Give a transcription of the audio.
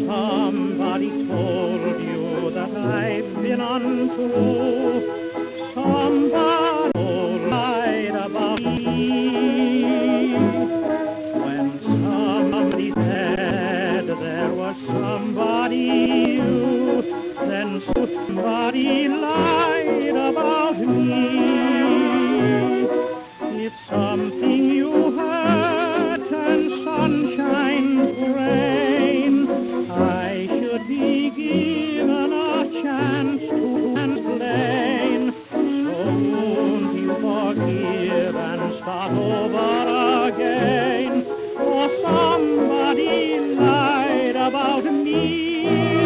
Somebody told you that I've been untrue. Somebody lied about me. When somebody said there was somebody new, then somebody lied about me. If something you heard turns sunshine to rain, I should be given a chance to explain. So won't you forgive and start over again? For somebody lied about me.